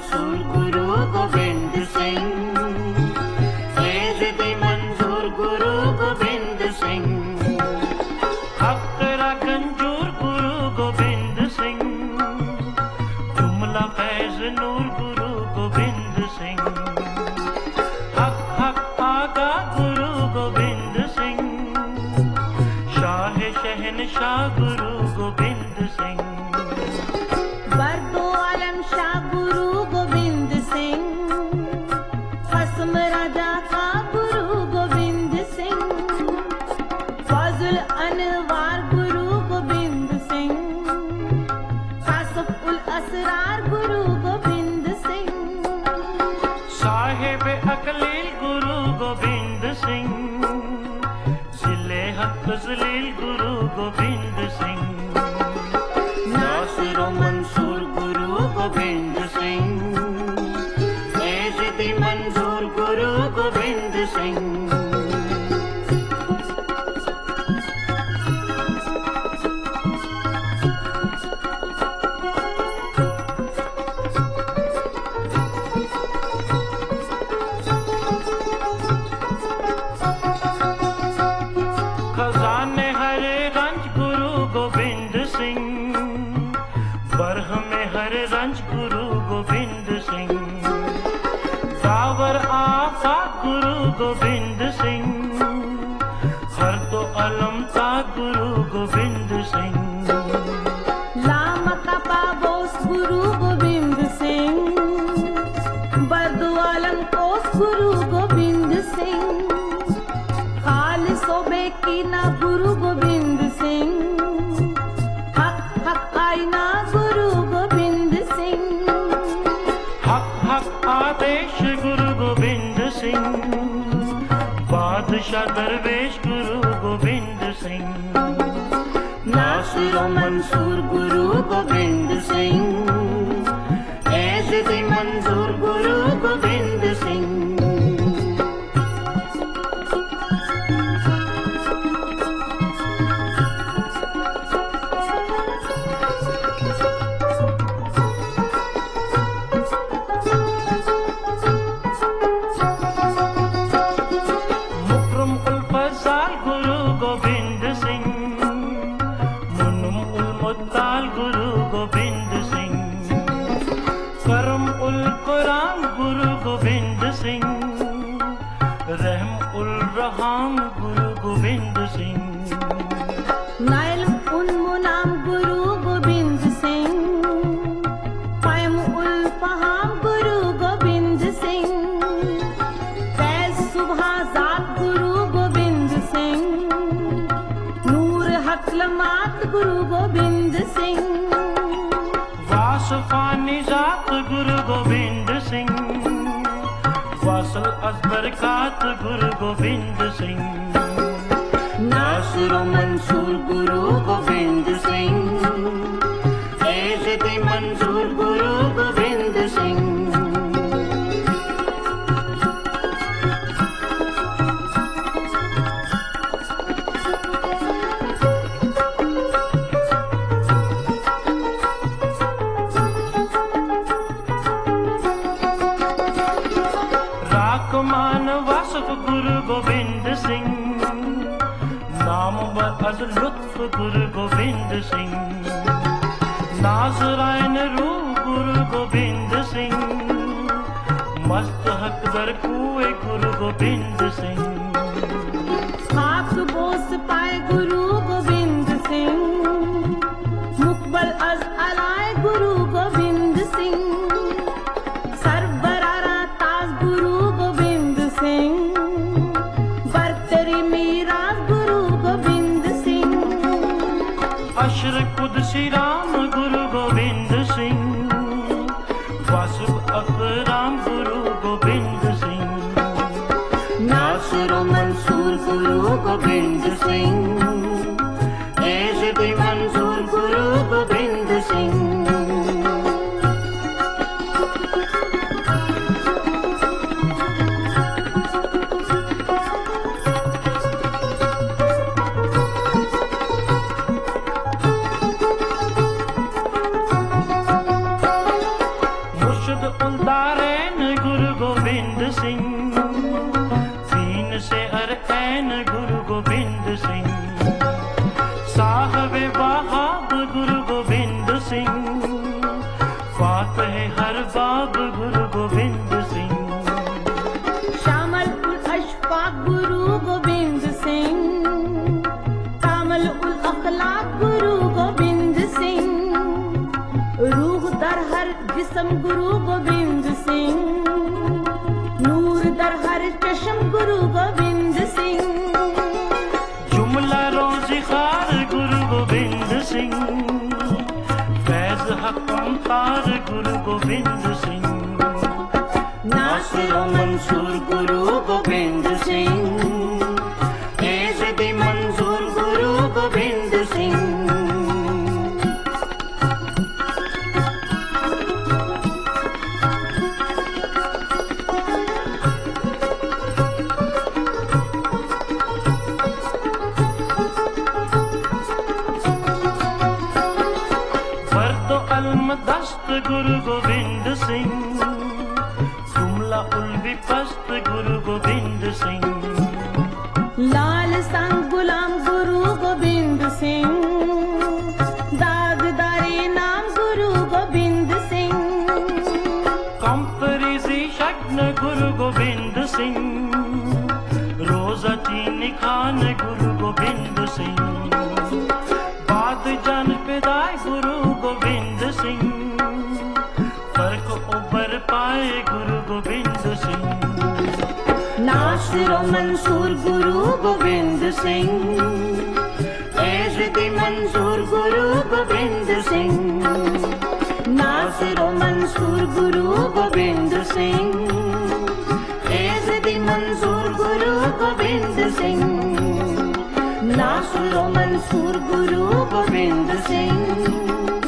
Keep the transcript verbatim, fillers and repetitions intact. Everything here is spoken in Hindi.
मंसूर गुरु गोबिंद सिंह, एज़िद मंजूर गुरु गोबिंद सिंह, अक्रा गंजूर गुरु गोबिंद सिंह, जुमला फैज नूर गुरु गोबिंद सिंह, हक हक आगा गुरु गोबिंद सिंह, शाह शहनशाह गुरु गोबिंद सिंह, बरदो आलम शाह गुरु गोबिंद सिंह, खस्म राजा का गुरु गोबिंद सिंह, फजल अनवार गुरु गोबिंद सिंह, कासफ उल असरार गुरु गोबिंद सिंह, साहिब अकलील गुरु गोबिंद सिंह, जिले हक जलील गुरु गोबिंद सिंह, नासिर मंसूर गुरु गोबिंद सिंह, एज़िद मंजूर गुरु गोबिंद सिंह, खजाने हरे रंज गुरु गोबिंद सिंह, बरहम हर रंज गुरु गोबिंद सिंह, दावर आफा गुरु गोबिंद सिंह, हर तो अलम ता गुरु गोबिंद सिंह, लाम कपा बोस गुरु गोबिंद सिंह, बरदो आलम कोस गुरु गोबिंद सिंह, खालिसो बेकीना गुरु गोबिंद सिंह, हक हक आईना गुरु गोबिंद सिंह, हक हक आदेश गुरु गोबिंद सिंह, बादशाह दरवेश गुरु गोबिंद सिंह, नासिर मंसूर गुरु गोबिंद सिंह, एज़िद मंजूर गुरु गोबिंद सिंह, मुकरम उल फज़ाल गुरु गोबिंद सिंह, मुनम उल मुत्ताल गुरु गोबिंद सिंह, करम उल कुरान गुरु गोबिंद सिंह, रहम उल रहाम गुरु गोबिंद सिंह, नाइल उन मुनाम गुरु गोबिंद सिंह, पैम उल फहाम गुरु गोबिंद सिंह, फैज सुबह जात गुरु गोबिंद सिंह, नूर हकलमात गुरु गोबिंद सिंह, वासफानी जात गुरु गोबिंद सिंह, वासल अजबरकात गुरु गोबिंद सिंह, नासिर मंसूर गुरु गोबिंद सिंह, एज़िद मंजूर गुरु गोबिंद सिंह, राकमान वासफ गुरु गोबिंद सिंह, नाम बअज़ लुत्फ गुरु गोबिंद सिंह, नाज़राइन रूह गुरु गोबिंद सिंह, मस्त हक दर कुए गुरु गोबिंद सिंह, खाक बोस पाए गुरु गोबिंद सिंह, मुकबल अज अलाए गुरु गोबिंद सिंह, सरबरारा ताज गुरु गोबिंद सिंह, बरतरी मीराज गुरु गोबिंद सिंह, अशर कुदसी राम गुरु गोबिंद सिंह, वासुब अकराम गुरु गोबिंद सिंह, नासिर मंसूर गुरु गोबिंद सिंह, एज़िद मंजूर गुरु गोबिंद सिंह, अरबाब गुरु गोबिंद सिंह। शामल उल अशफाक गुरु गोबिंद सिंह, कामल उल अखलाक गुरु गोबिंद सिंह, रूह दर हर जिस्म गुरु गोबिंद सिंह, नूर दर हर चश्म गुरु गोबिंद सिंह, जुमला रोज़ी खार गुरु गोबिंद सिंह, फैज़ हक अमतार गुरु गोबिंद सिंह, नासिर व मंसूर गुरु गोबिंद सिंह, एज़दी मंजूर गुरु गोबिंद सिंह। फर्दो अलमदस्त गुरु गोबिंद सिंह, जुमला उल विपस्त गुरु गोबिंद सिंह, लाल संग गुलाम गुरु गोबिंद सिंह, दागदारे नाम गुरु गोबिंद सिंह, कंपरीजी शग्न गुरु गोबिंद सिंह, रोजा चीनी खान गुरु गोबिंद सिंह, बाद जन पिदाय गुरु गोबिंद सिंह, फर्क उबर पाए गुरु गोबिंद सिंह, नासिर व मंसूर गुरु गोबिंद सिंह, एज़दी मंजूर गुरु गोबिंद सिंह, नासिर व मंसूर गुरु गोबिंद सिंह, एज़दी मंजूर गुरु गोबिंद सिंह, नासिर व मंसूर गुरु गोबिंद सिंह।